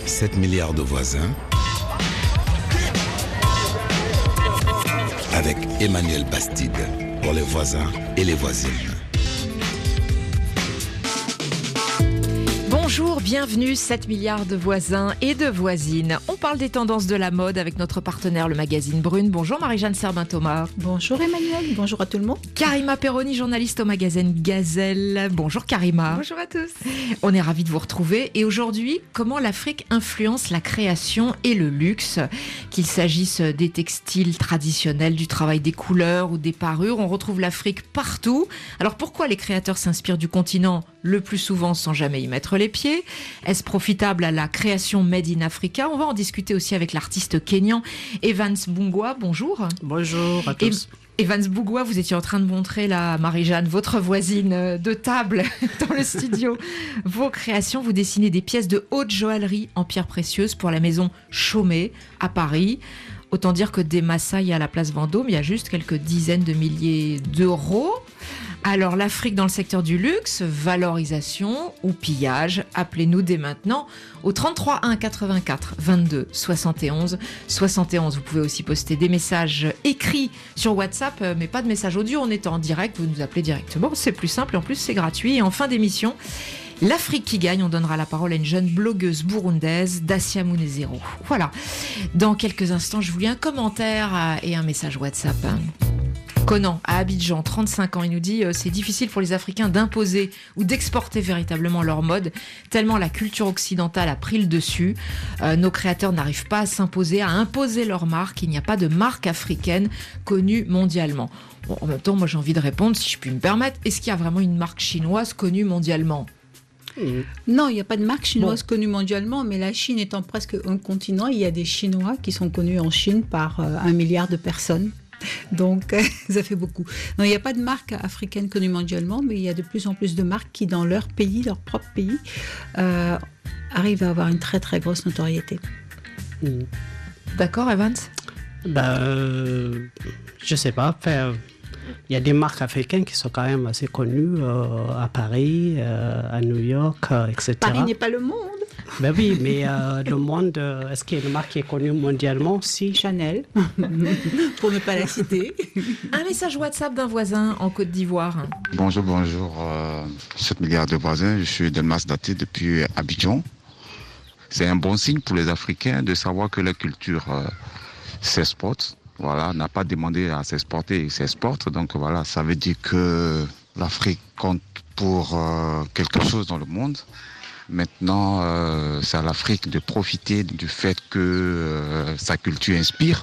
7 milliards de voisins avec Emmanuel Bastide pour les voisins et les voisines. Bonjour, bienvenue, 7 milliards de voisins et de voisines. On parle des tendances de la mode avec notre partenaire, le magazine Brune. Bonjour Marie-Jeanne Serbin-Thomas. Bonjour Emmanuel, bonjour à tout le monde. Karima Perroni, journaliste au magazine Gazelle. Bonjour Karima. Bonjour à tous. On est ravis de vous retrouver. Et aujourd'hui, comment l'Afrique influence la création et le luxe, qu'il s'agisse des textiles traditionnels, du travail des couleurs ou des parures. On retrouve l'Afrique partout. Alors pourquoi les créateurs s'inspirent du continent le plus souvent sans jamais y mettre les pieds? Est-ce profitable à la création Made in Africa? On va en discuter aussi avec l'artiste kényan Evans Bungwa. Bonjour. Bonjour à tous. Evans Bungwa, vous étiez en train de montrer là, Marie-Jeanne, votre voisine de table dans le studio. Vos créations, vous dessinez des pièces de haute joaillerie en pierres précieuses pour la maison Chaumet à Paris. Autant dire que des Maasai à la place Vendôme, il y a juste quelques dizaines de milliers d'euros. Alors l'Afrique dans le secteur du luxe, valorisation ou pillage, appelez-nous dès maintenant au 33 1 84 22 71 71. Vous pouvez aussi poster des messages écrits sur WhatsApp, mais pas de messages audio, on est en direct, vous nous appelez directement, c'est plus simple et en plus c'est gratuit. Et en fin d'émission, l'Afrique qui gagne, on donnera la parole à une jeune blogueuse burundaise, Dacia Munezero. Voilà, dans quelques instants, je vous lis un commentaire et un message WhatsApp. Conan, à Abidjan, 35 ans, il nous dit c'est difficile pour les Africains d'imposer ou d'exporter véritablement leur mode, tellement la culture occidentale a pris le dessus. Nos créateurs n'arrivent pas à s'imposer, à imposer leur marque. Il n'y a pas de marque africaine connue mondialement. Bon, en même temps, moi j'ai envie de répondre, si je puis me permettre, est-ce qu'il y a vraiment une marque chinoise connue mondialement ? Non, il n'y a pas de marque chinoise connue mondialement, mais la Chine étant presque un continent, il y a des Chinois qui sont connus en Chine par 1 milliard de personnes. Donc, ça fait beaucoup. Non, il n'y a pas de marque africaine connue mondialement, mais il y a de plus en plus de marques qui, dans leur pays, leur propre pays, arrivent à avoir une très très grosse notoriété. D'accord, Evans ? Je sais pas. Il y a des marques africaines qui sont quand même assez connues à Paris, à New York, etc. Paris n'est pas le monde. Ben oui, mais le monde, est-ce qu'il y a une marque qui est connue mondialement? Si. Chanel, pour ne pas la citer. Un message WhatsApp d'un voisin en Côte d'Ivoire. Bonjour, 7 milliards de voisins. Je suis Delmas Daté depuis Abidjan. C'est un bon signe pour les Africains de savoir que la culture s'exporte. Voilà, n'a pas demandé à s'exporter, il s'exporte. Donc voilà, ça veut dire que l'Afrique compte pour quelque chose dans le monde. Maintenant, c'est à l'Afrique de profiter du fait que sa culture inspire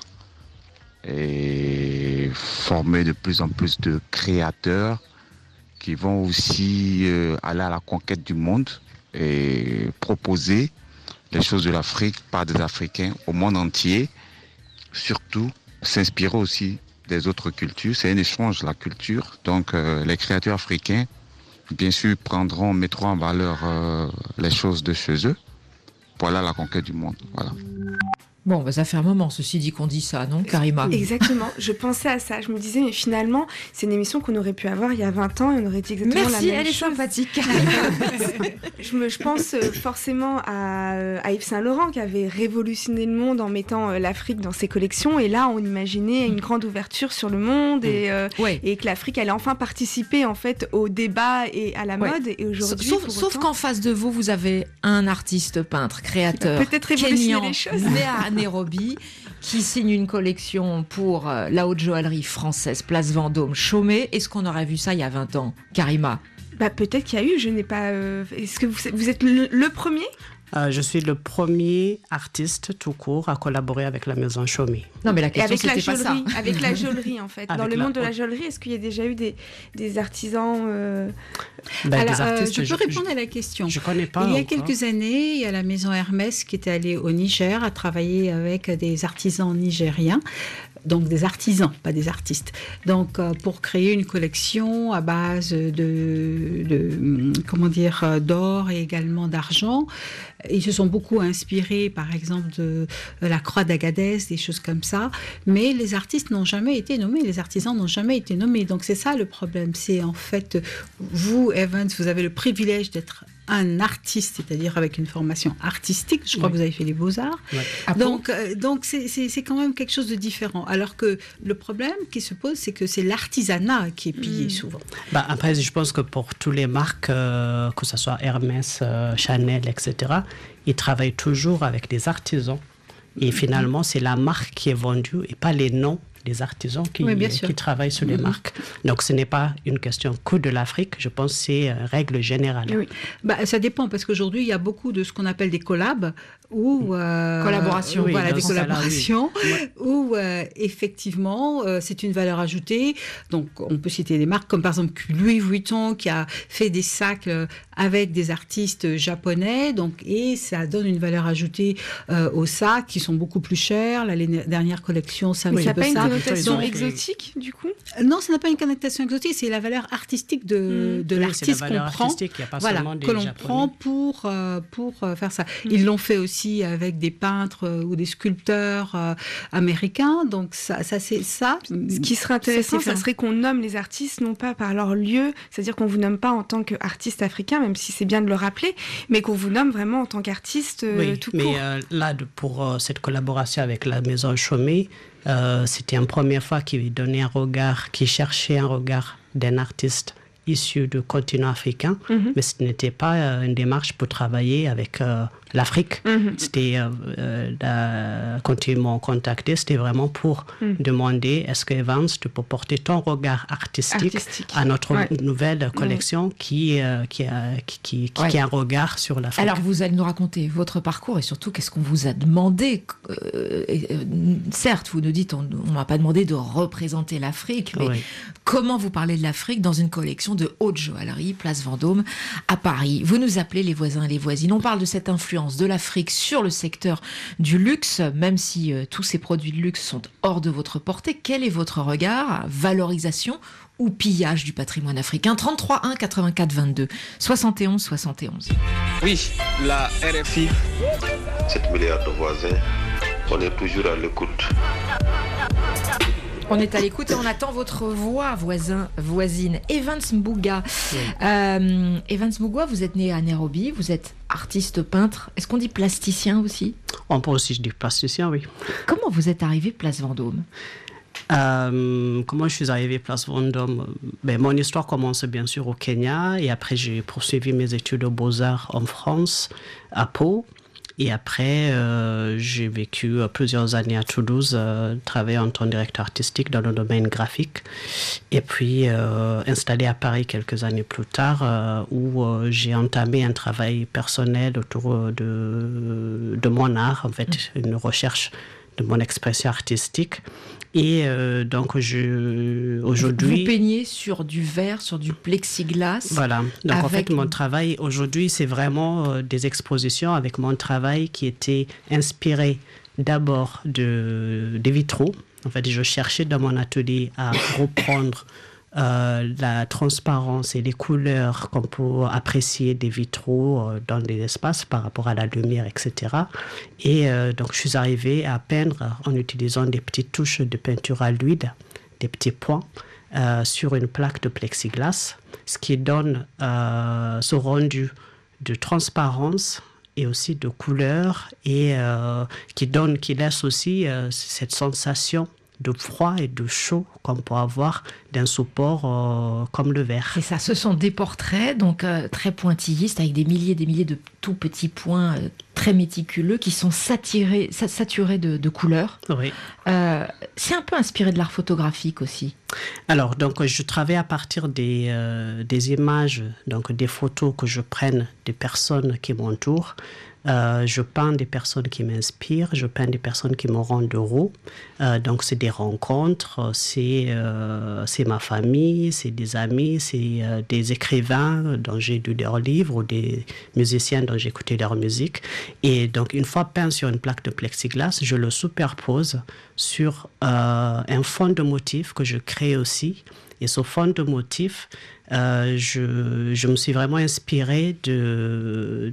et former de plus en plus de créateurs qui vont aussi aller à la conquête du monde et proposer les choses de l'Afrique par des Africains au monde entier. Surtout, s'inspirer aussi des autres cultures. C'est un échange, la culture. Donc, les créateurs africains, bien sûr, mettront en valeur les choses de chez eux. Voilà la conquête du monde. Voilà. Bon, ça fait un moment, ceci dit, qu'on dit ça, non, Karima ? Exactement, je pensais à ça. Je me disais, mais finalement, c'est une émission qu'on aurait pu avoir il y a 20 ans et on aurait dit exactement la même chose. Merci, elle est sympathique. Je pense forcément à Yves Saint-Laurent qui avait révolutionné le monde en mettant l'Afrique dans ses collections. Et là, on imaginait une grande ouverture sur le monde et que l'Afrique allait enfin participer en fait, au débat et à la mode. Et aujourd'hui, sauf qu'en face de vous, vous avez un artiste peintre, créateur, peut-être révolutionner les choses. Né à Nairobi, qui signe une collection pour la haute joaillerie française, place Vendôme, Chaumet. Est-ce qu'on aurait vu ça il y a 20 ans, Karima ? Peut-être qu'il y a eu, je n'ai pas... Est-ce que vous êtes le premier ? Je suis le premier artiste tout court à collaborer avec la maison Chaumet. Non, mais la question, c'était pas ça. Avec la joaillerie, en fait. Dans le monde de la joaillerie, est-ce qu'il y a déjà eu des artisans je peux répondre à la question. Je connais pas. Il y a quelques années, il y a la maison Hermès qui était allée au Niger à travailler avec des artisans nigériens. Donc des artisans, pas des artistes. Donc pour créer une collection à base d'or et également d'argent. Ils se sont beaucoup inspirés, par exemple, de la croix d'Agadez, des choses comme ça. Mais les artistes n'ont jamais été nommés, les artisans n'ont jamais été nommés. Donc c'est ça le problème. C'est en fait, vous, Evans, vous avez le privilège d'être un artiste, c'est-à-dire avec une formation artistique. Je crois que vous avez fait les Beaux-Arts. Ouais. Donc c'est quand même quelque chose de différent. Alors que le problème qui se pose, c'est que c'est l'artisanat qui est pillé souvent. Après, je pense que pour toutes les marques, que ce soit Hermès, Chanel, etc., ils travaillent toujours avec des artisans. Et finalement, c'est la marque qui est vendue et pas les noms des artisans qui travaillent sur les marques. Donc, ce n'est pas une question que de l'Afrique. Je pense que c'est une règle générale. Oui. Ça dépend, parce qu'aujourd'hui, il y a beaucoup de ce qu'on appelle des collabs ou collaborations. Des collaborations où effectivement, c'est une valeur ajoutée. Donc, on peut citer des marques comme par exemple Louis Vuitton qui a fait des sacs avec des artistes japonais. Donc, et ça donne une valeur ajoutée aux sacs qui sont beaucoup plus chers. La dernière collection, ça n'a pas une connotation exotique, du coup? Non, ça n'a pas une connotation exotique, c'est la valeur artistique de l'artiste qu'on prend. Que l'on prend pour faire ça. Ils l'ont fait aussi avec des peintres ou des sculpteurs américains. Donc ça c'est ça. Ce qui serait intéressant, ça serait qu'on nomme les artistes non pas par leur lieu, c'est-à-dire qu'on vous nomme pas en tant qu'artiste africain, même si c'est bien de le rappeler, mais qu'on vous nomme vraiment en tant qu'artiste tout court. Mais là, pour cette collaboration avec la Maison Chaumet, c'était une première fois qu'il donnait un regard, qu'il cherchait un regard d'un artiste issu du continent africain, mais ce n'était pas une démarche pour travailler avec l'Afrique. C'était, quand ils m'ont contacté, c'était vraiment pour demander est-ce que Evans, tu peux porter ton regard artistique à notre nouvelle collection qui a un regard sur l'Afrique. Alors, vous allez nous raconter votre parcours et surtout qu'est-ce qu'on vous a demandé. Certes, vous nous dites on ne m'a pas demandé de représenter l'Afrique, mais comment vous parlez de l'Afrique dans une collection de haute joaillerie, place Vendôme, à Paris. Vous nous appelez les voisins et les voisines. On parle de cette influence de l'Afrique sur le secteur du luxe, même si tous ces produits de luxe sont hors de votre portée. Quel est votre regard? Valorisation ou pillage du patrimoine africain? 33 1 84 22 71 71. Oui, la RFI. 7 milliards de voisins, on est toujours à l'écoute. On est à l'écoute et on attend votre voix, voisin, voisine. Evans Mbouga. Evans Mbouga, vous êtes né à Nairobi, vous êtes artiste peintre. Est-ce qu'on dit plasticien aussi? On peut aussi dire plasticien, oui. Comment vous êtes arrivé place Vendôme? Comment je suis arrivé place Vendôme? Mon histoire commence bien sûr au Kenya et après j'ai poursuivi mes études aux Beaux-Arts en France, à Pau. Et après, j'ai vécu plusieurs années à Toulouse, travaillé en tant que directeur artistique dans le domaine graphique. Et puis, installé à Paris quelques années plus tard, où j'ai entamé un travail personnel autour de mon art, en fait, une recherche de mon expression artistique. Et donc, aujourd'hui... Vous peignez sur du verre, sur du plexiglas. Voilà. Donc, en fait, mon travail aujourd'hui, c'est vraiment des expositions avec mon travail qui était inspiré d'abord des vitraux. En fait, je cherchais dans mon atelier à reprendre la transparence et les couleurs qu'on peut apprécier des vitraux dans les espaces par rapport à la lumière, etc. Et donc, je suis arrivée à peindre en utilisant des petites touches de peinture à l'huile, des petits points, sur une plaque de plexiglas, ce qui donne ce rendu de transparence et aussi de couleur et qui laisse aussi cette sensation de froid et de chaud qu'on peut avoir d'un support comme le verre. C'est ça, ce sont des portraits donc très pointillistes avec des milliers de tout petits points très méticuleux qui sont saturés de couleurs. Oui. C'est un peu inspiré de l'art photographique aussi. Alors, donc, je travaille à partir des images, donc des photos que je prenne des personnes qui m'entourent. Je peins des personnes qui m'inspirent, je peins des personnes qui me rendent heureux. Donc, c'est des rencontres, c'est ma famille, c'est des amis, c'est des écrivains dont j'ai lu leurs livres ou des musiciens dont j'ai écouté leur musique. Et donc, une fois peint sur une plaque de plexiglas, je le superpose sur un fond de motif que je crée aussi. Et ce fond de motif, je me suis vraiment inspirée des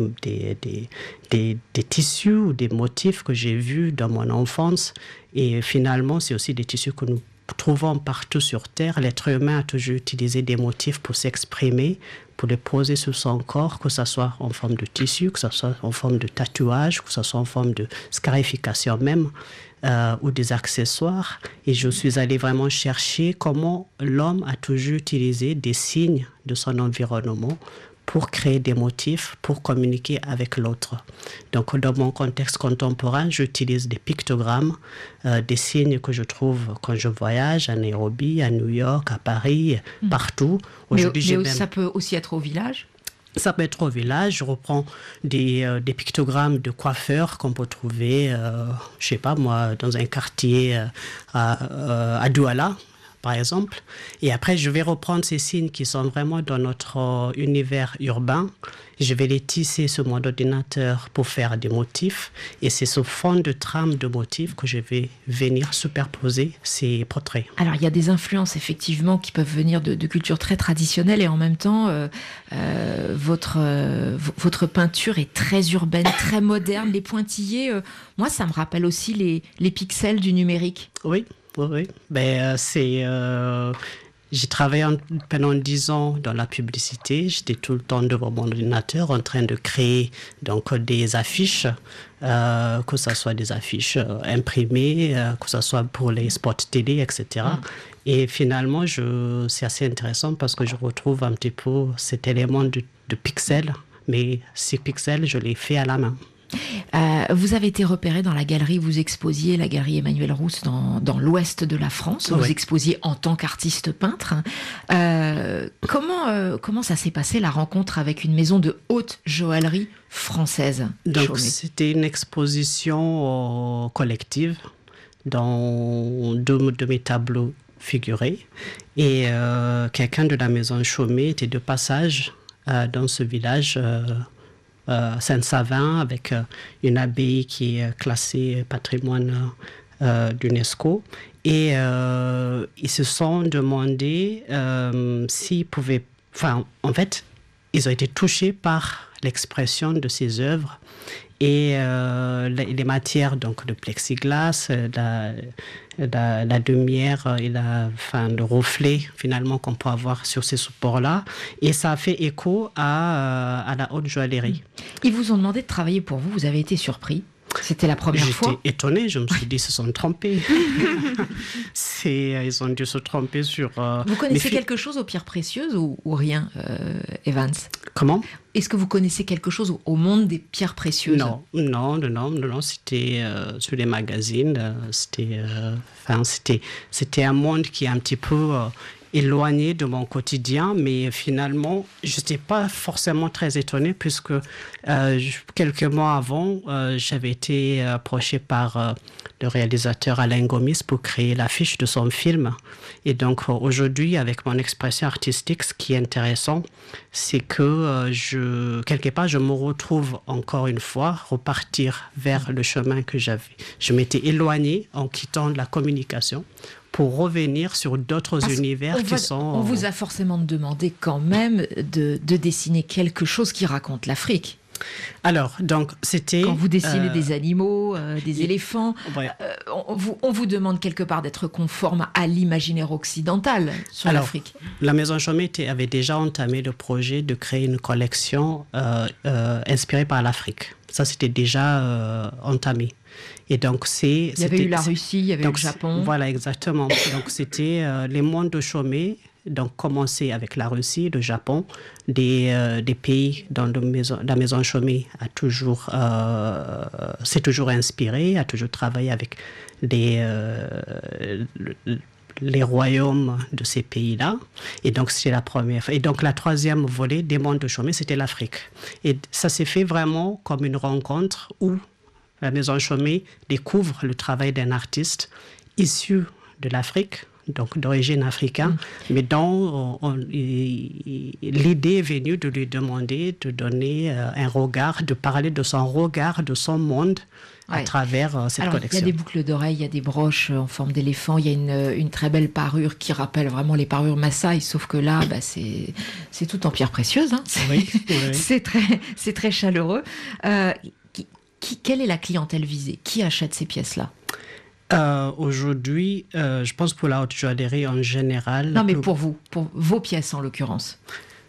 tissus ou des motifs que j'ai vus dans mon enfance. Et finalement, c'est aussi des tissus que nous trouvons partout sur Terre. L'être humain a toujours utilisé des motifs pour s'exprimer, pour les poser sur son corps, que ce soit en forme de tissu, que ce soit en forme de tatouage, que ce soit en forme de scarification même, ou des accessoires. Et je suis allée vraiment chercher comment l'homme a toujours utilisé des signes de son environnement pour créer des motifs, pour communiquer avec l'autre. Donc, dans mon contexte contemporain, j'utilise des pictogrammes, des signes que je trouve quand je voyage à Nairobi, à New York, à Paris, partout. Aujourd'hui, mais ça peut aussi être au village? Ça peut être au village. Je reprends des pictogrammes de coiffeurs qu'on peut trouver, je sais pas moi, dans un quartier à Douala, par exemple. Et après, je vais reprendre ces signes qui sont vraiment dans notre univers urbain. Je vais les tisser sur mon ordinateur pour faire des motifs. Et c'est sous fond de trame de motifs que je vais venir superposer ces portraits. Alors, il y a des influences, effectivement, qui peuvent venir de cultures très traditionnelles. Et en même temps, votre peinture est très urbaine, très moderne. Les pointillés, moi, ça me rappelle aussi les pixels du numérique. Oui. Oui, j'ai travaillé pendant 10 ans dans la publicité. J'étais tout le temps devant mon ordinateur en train de créer donc des affiches, que ce soit des affiches imprimées, que ce soit pour les spots télé, etc. Et finalement, c'est assez intéressant parce que je retrouve un petit peu cet élément de pixels, mais ces pixels, je les fais à la main. Vous avez été repéré dans la galerie, vous exposiez, la galerie Emmanuel Rousse dans l'ouest de la France, vous exposiez en tant qu'artiste peintre. Comment ça s'est passé la rencontre avec une maison de haute joaillerie française? Donc c'était une exposition collective dans deux de mes tableaux figurés et quelqu'un de la maison Chaumet était de passage dans ce village Saint-Savin, avec une abbaye qui est classée patrimoine d'UNESCO. Et ils se sont demandé s'ils pouvaient... Enfin, en fait, ils ont été touchés par l'expression de ces œuvres et les matières donc, de plexiglas, la lumière et le reflet finalement qu'on peut avoir sur ces supports-là. Et ça a fait écho à la haute joaillerie. Ils vous ont demandé de travailler pour vous, vous avez été surpris? C'était la première fois? J'étais étonnée, je me suis dit, ils se sont trompés. Ils ont dû se tromper sur... Vous connaissez quelque chose aux pierres précieuses ou rien, Evans? Comment? Est-ce que vous connaissez quelque chose au monde des pierres précieuses? Non, c'était sur les magazines, c'était un monde qui est un petit peu... éloigné de mon quotidien, mais finalement, je n'étais pas forcément très étonnée puisque quelques mois avant, j'avais été approchée par le réalisateur Alain Gomis pour créer l'affiche de son film. Et donc, aujourd'hui, avec mon expression artistique, ce qui est intéressant, c'est que quelque part, je me retrouve encore une fois repartir vers le chemin que j'avais. Je m'étais éloignée en quittant la communication pour revenir sur d'autres univers On vous a forcément demandé quand même de dessiner quelque chose qui raconte l'Afrique. Alors, donc, c'était... Quand vous dessinez des animaux, des éléphants, on vous demande quelque part d'être conforme à l'imaginaire occidental sur l'Afrique. La Maison Chaumet avait déjà entamé le projet de créer une collection inspirée par l'Afrique. Ça, c'était déjà entamé. Et donc, il y avait eu la Russie, il y avait eu le Japon. Voilà, exactement. Donc, c'était les mondes de Chaumet, donc commencer avec la Russie, le Japon, des pays dont la maison Chaumet s'est toujours inspirée, a toujours travaillé avec les royaumes de ces pays-là. Et donc, c'était la première. Et donc, la troisième volet des mondes de Chaumet, c'était l'Afrique. Et ça s'est fait vraiment comme une rencontre où la maison Chaumet découvre le travail d'un artiste issu de l'Afrique, donc d'origine africaine, mais dont l'idée est venue de lui demander de donner un regard, de parler de son regard, de son monde à travers cette collection. Il y a des boucles d'oreilles, il y a des broches en forme d'éléphant, il y a une très belle parure qui rappelle vraiment les parures Maasai, sauf que là, c'est tout en pierre précieuse. Hein. Oui. C'est très chaleureux. Quelle est la clientèle visée? Qui achète ces pièces-là? Aujourd'hui, je pense pour la haute joaillerie en général... Non, mais pour vous, pour vos pièces en l'occurrence.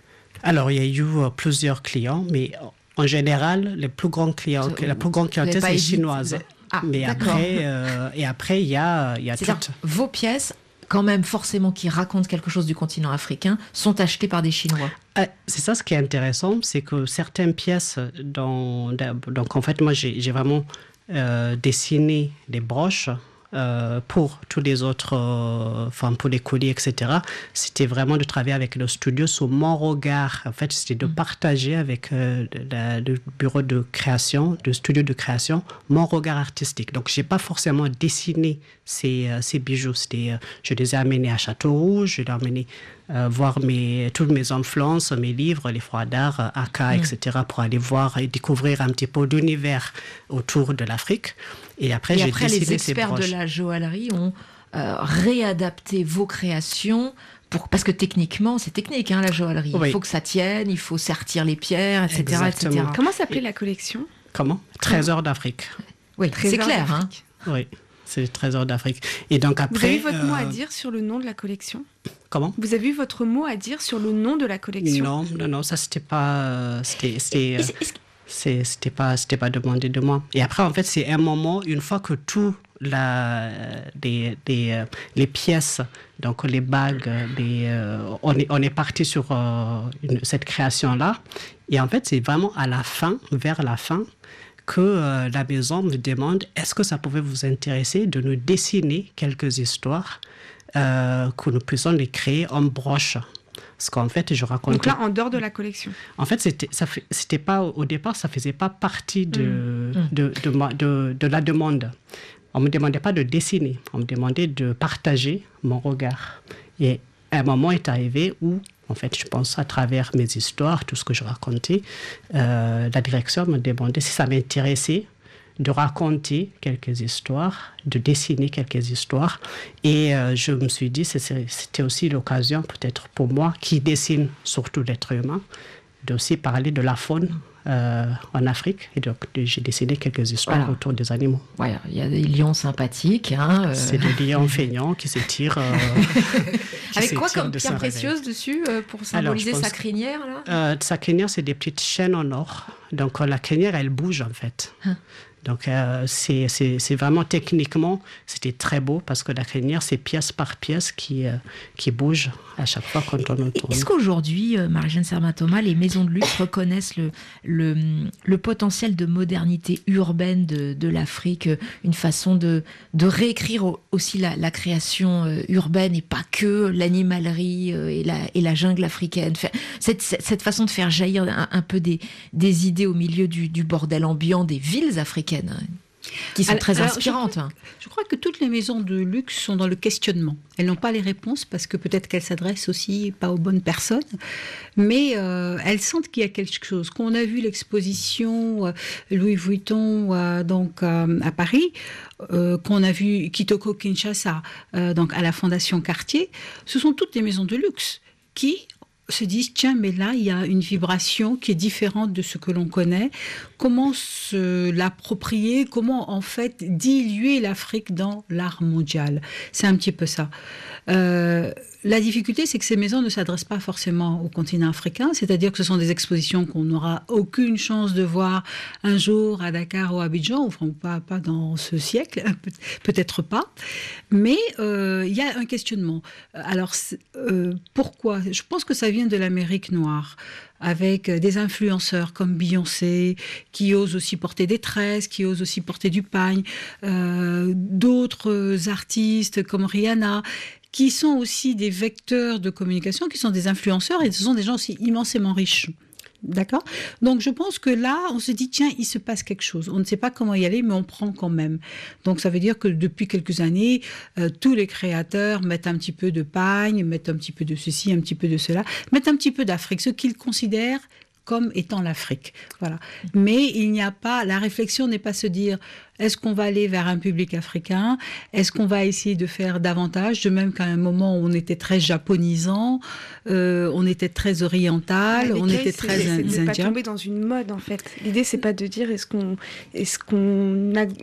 Alors, il y a eu plusieurs clients, mais en général, la plus grande clientèle, c'est chinoise. Mais après, il y a toutes. Vos pièces, quand même forcément qui racontent quelque chose du continent africain, sont achetées par des Chinois. C'est ça ce qui est intéressant, c'est que certaines pièces, donc en fait, moi j'ai vraiment dessiné des broches pour tous les autres, pour les colis, etc. C'était vraiment de travailler avec le studio sur mon regard. En fait, c'était de partager avec le bureau de création, le studio de création, mon regard artistique. Donc, j'ai pas forcément dessiné ces bijoux. Je les ai amenés à Châteaurouge, je les ai amenés voir toutes mes influences, mes livres, les foires d'art, AK, etc., pour aller voir et découvrir un petit peu l'univers autour de l'Afrique. Et après les experts de la joaillerie ont réadapté vos créations parce que techniquement, c'est technique, la joaillerie. Oui. Il faut que ça tienne, il faut sertir les pierres, etc. etc. Comment s'appelait la collection ? Comment ? Trésor d'Afrique. Oui, c'est clair. Oui, c'est le Trésor d'Afrique. Et donc après, vous avez eu votre mot à dire sur le nom de la collection ? Comment ? Vous avez eu votre mot à dire sur le nom de la collection ? Non, ça c'était pas... C'était pas demandé de moi. Et après, en fait, c'est un moment, une fois que tout les pièces, donc les bagues, on est parti sur cette création-là. Et en fait, c'est vraiment vers la fin, que la maison me demande, est-ce que ça pouvait vous intéresser de nous dessiner quelques histoires, que nous puissions les créer en broche. Parce qu'en fait, je raconte. Donc là, en dehors de la collection. En fait, c'était pas au départ, ça faisait pas partie de la demande. On me demandait pas de dessiner, on me demandait de partager mon regard. Et un moment est arrivé où, en fait, je pense à travers mes histoires, tout ce que je racontais, la direction me demandait si ça m'intéressait de raconter quelques histoires, de dessiner quelques histoires. Et je me suis dit, c'était aussi l'occasion, peut-être pour moi, qui dessine surtout l'être humain, d'aussi parler de la faune en Afrique. Et donc, j'ai dessiné quelques histoires autour des animaux. Voilà, il y a des lions sympathiques. C'est des lions feignants qui s'étirent. Avec quoi comme pierre précieuse dessus pour symboliser sa crinière là sa crinière, c'est des petites chaînes en or. Donc, la crinière, elle bouge en fait. Donc, c'est vraiment techniquement, c'était très beau parce que la crinière, c'est pièce par pièce qui bouge à chaque fois quand on tourne. Est-ce qu'aujourd'hui, Marie-Jeanne Sermat-Thomas, les maisons de luxe reconnaissent le potentiel de modernité urbaine de l'Afrique, une façon de réécrire aussi la création urbaine et pas que l'animalerie et la jungle africaine. Cette façon de faire jaillir un peu des idées au milieu du bordel ambiant des villes africaines, qui sont très inspirantes. Je crois que toutes les maisons de luxe sont dans le questionnement. Elles n'ont pas les réponses parce que peut-être qu'elles s'adressent aussi pas aux bonnes personnes, mais elles sentent qu'il y a quelque chose. Quand on a vu l'exposition Louis Vuitton à Paris, qu'on a vu Kitoko Kinshasa donc à la Fondation Cartier, ce sont toutes des maisons de luxe qui se disent, tiens, mais là, il y a une vibration qui est différente de ce que l'on connaît. Comment se l'approprier? Comment, en fait, diluer l'Afrique dans l'art mondial? C'est un petit peu ça. La difficulté, c'est que ces maisons ne s'adressent pas forcément au continent africain, c'est-à-dire que ce sont des expositions qu'on n'aura aucune chance de voir un jour à Dakar ou à Abidjan, enfin pas dans ce siècle, peut-être pas, mais il y a un questionnement. Alors, pourquoi? Je pense que ça vient de l'Amérique noire, avec des influenceurs comme Beyoncé, qui osent aussi porter des tresses, qui osent aussi porter du pagne, d'autres artistes comme Rihanna, qui sont aussi des vecteurs de communication, qui sont des influenceurs, et ce sont des gens aussi immensément riches. D'accord ? Donc je pense que là, on se dit, tiens, il se passe quelque chose. On ne sait pas comment y aller, mais on prend quand même. Donc ça veut dire que depuis quelques années, tous les créateurs mettent un petit peu de pagne, mettent un petit peu de ceci, un petit peu de cela, mettent un petit peu d'Afrique, ce qu'ils considèrent comme étant l'Afrique. Voilà. Mais il n'y a pas, la réflexion n'est pas se dire, est-ce qu'on va aller vers un public africain? Est-ce qu'on va essayer de faire davantage? De même qu'à un moment où on était très japonisant, on était très oriental, on était très indien. C'est pas tomber dans une mode, en fait. L'idée, c'est pas de dire est-ce qu'on a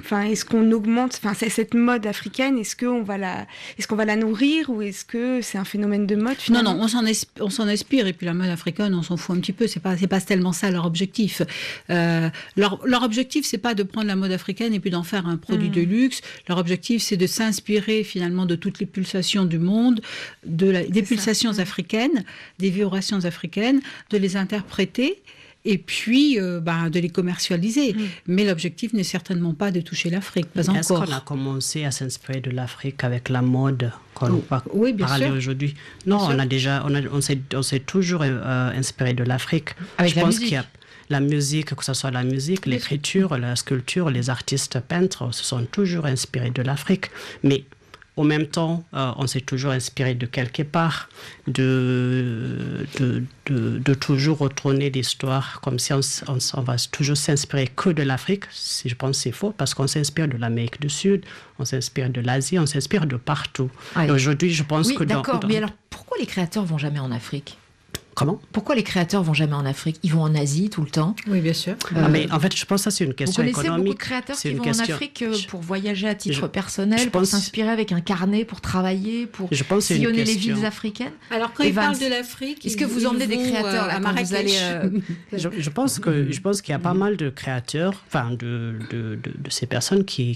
est-ce qu'on augmente, cette mode africaine, est-ce qu'on va la nourrir ou est-ce que c'est un phénomène de mode finalement ? Non, on s'en inspire et puis la mode africaine, on s'en fout un petit peu. C'est pas tellement ça leur objectif. Leur objectif, c'est pas de prendre la mode africaine et puis d'en faire un produit de luxe. Leur objectif, c'est de s'inspirer finalement de toutes les pulsations du monde, des pulsations africaines, des vibrations africaines, de les interpréter. Et puis de les commercialiser. Mais l'objectif n'est certainement pas de toucher l'Afrique, pas encore. Est-ce qu'on a commencé à s'inspirer de l'Afrique avec la mode qu'on va parler aujourd'hui ? Non, on s'est toujours inspiré de l'Afrique. Avec la musique. La musique, que ce soit la musique, l'écriture, la sculpture, les artistes peintres se sont toujours inspirés de l'Afrique. Mais en même temps, on s'est toujours inspiré de quelque part, de toujours retourner l'histoire, comme si on va toujours s'inspirer que de l'Afrique. Je pense que c'est faux, parce qu'on s'inspire de l'Amérique du Sud, on s'inspire de l'Asie, on s'inspire de partout. Ouais. Et aujourd'hui, je pense que... D'accord, mais alors pourquoi les créateurs vont jamais en Afrique ? Comment ? Pourquoi les créateurs vont jamais en Afrique ? Ils vont en Asie tout le temps. Oui, bien sûr. Mais en fait, je pense que ça, c'est une question économique. Vous connaissez beaucoup de créateurs qui vont en Afrique pour voyager à titre personnel, pour s'inspirer avec un carnet, pour travailler, pour sillonner les villes africaines. Alors, quand ils parlent de l'Afrique... Est-ce que vous emmenez des créateurs là, quand vous allez... Je pense qu'il y a pas mal de créateurs, de ces personnes qui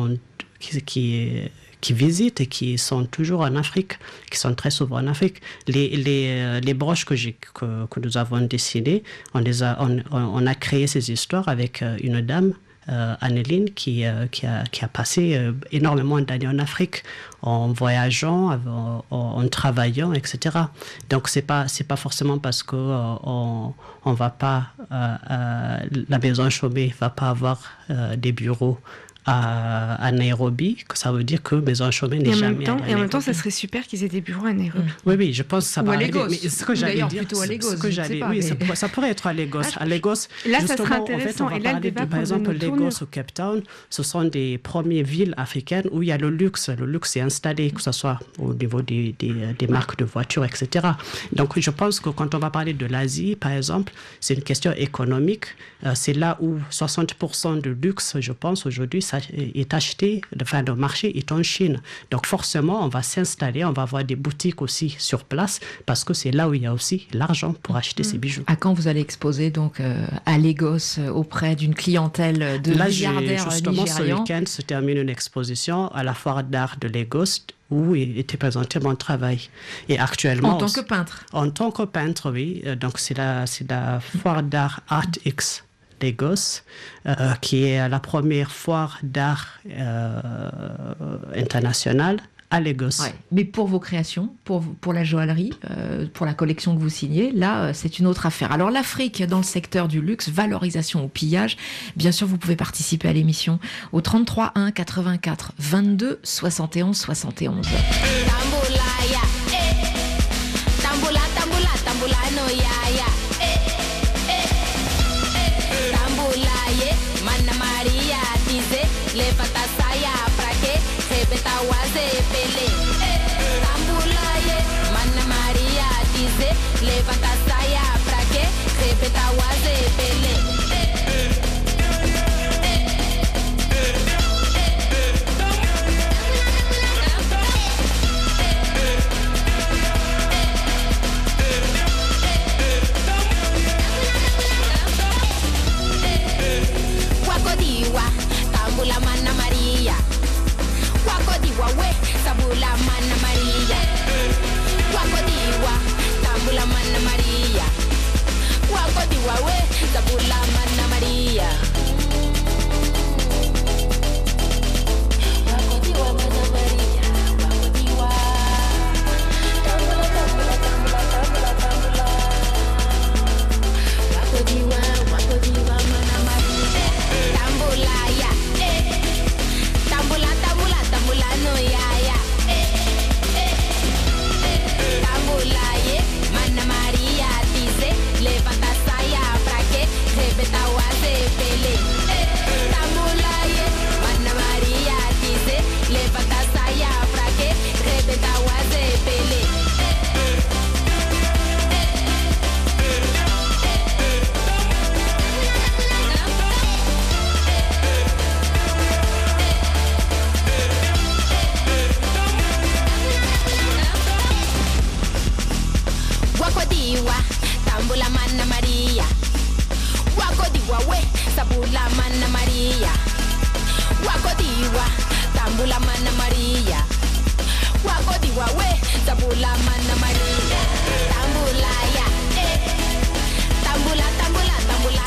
visitent et qui sont toujours en Afrique, qui sont très souvent en Afrique. Les broches que nous avons dessinées, on a créé ces histoires avec une dame, Anneline, qui a passé énormément d'années en Afrique, en voyageant, en travaillant, etc. Donc c'est pas forcément parce que on va pas, la maison Chomé va pas avoir des bureaux à Nairobi, que ça veut dire que Maison Chomé n'est jamais allée à Nairobi. Et en même temps, ça serait super qu'ils aient des bureaux à Nairobi. Oui, je pense que ça va arriver. Mais ce que j'allais dire, plutôt à Lagos, ça pourrait être à Lagos. À Lagos, là, justement, ça sera intéressant. En fait, on va parler par exemple, Lagos ou Cape Town. Ce sont des premières villes africaines où il y a le luxe. Le luxe est installé, que ce soit au niveau des marques de voitures, etc. Donc, je pense que quand on va parler de l'Asie, par exemple, c'est une question économique. C'est là où 60% de luxe, je pense, aujourd'hui, ça est acheté, le marché est en Chine. Donc forcément, on va s'installer, on va avoir des boutiques aussi sur place, parce que c'est là où il y a aussi l'argent pour acheter ces bijoux. À quand vous allez exposer donc à Lagos auprès d'une clientèle de milliardaires justement, nigérians? ce week-end se termine une exposition à la foire d'art de Lagos, où était présenté mon travail. Et actuellement... En tant que peintre? En tant que peintre, oui. Donc c'est la foire d'art ArtX Lagos, qui est la première foire d'art internationale à Lagos. Ouais. Mais pour vos créations, pour la joaillerie, pour la collection que vous signez, là, c'est une autre affaire. Alors l'Afrique dans le secteur du luxe, valorisation ou pillage, bien sûr, vous pouvez participer à l'émission au 33 1 84 22 71 71.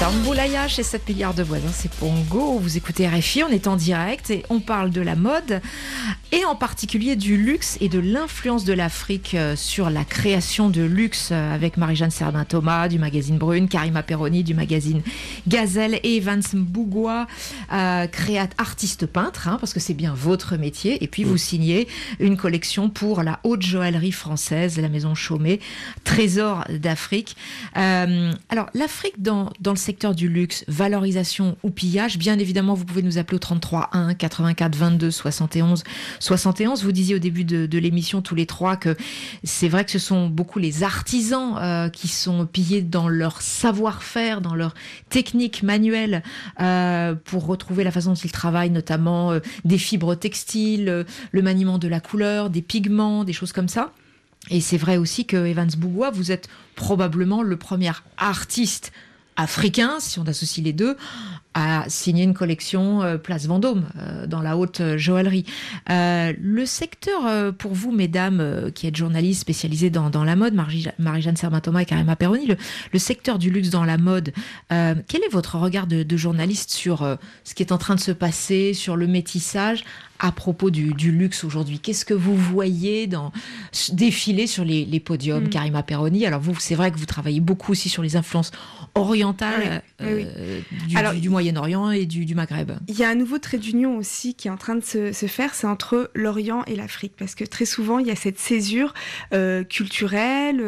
Jamboulaya chez 7 milliards de voisins, c'est Pongo. Vous écoutez RFI, on est en direct et on parle de la mode et en particulier du luxe et de l'influence de l'Afrique sur la création de luxe avec Marie-Jeanne Serbin-Thomas du magazine Brune, Karima Perroni du magazine Gazelle et Evans Mbugua, artiste peintre, parce que c'est bien votre métier. Et puis vous signez une collection pour la haute joaillerie française, la maison Chaumet, trésor d'Afrique. Alors l'Afrique dans le secteur du luxe, valorisation ou pillage, bien évidemment vous pouvez nous appeler au 33 1 84 22 71 71. Vous disiez au début de l'émission tous les trois que c'est vrai que ce sont beaucoup les artisans qui sont pillés dans leur savoir-faire, dans leur technique manuelle pour retrouver la façon dont ils travaillent, notamment des fibres textiles, le maniement de la couleur, des pigments, des choses comme ça. Et c'est vrai aussi que Evans Mbugua, vous êtes probablement le premier artiste africain, si on associe les deux, à signer une collection Place Vendôme dans la haute joaillerie. Le secteur, pour vous, mesdames, qui êtes journalistes spécialisées dans la mode, Marie-Jeanne Serbin-Thomas et Karima Perroni, le secteur du luxe dans la mode, quel est votre regard de journaliste sur ce qui est en train de se passer, sur le métissage à propos du luxe aujourd'hui? Qu'est-ce que vous voyez défiler sur les podiums, Karima Perroni? Alors vous, c'est vrai que vous travaillez beaucoup aussi sur les influences orientales du Moyen-Orient et du Maghreb. Il y a un nouveau trait d'union aussi qui est en train de se faire, c'est entre l'Orient et l'Afrique, parce que très souvent il y a cette césure culturelle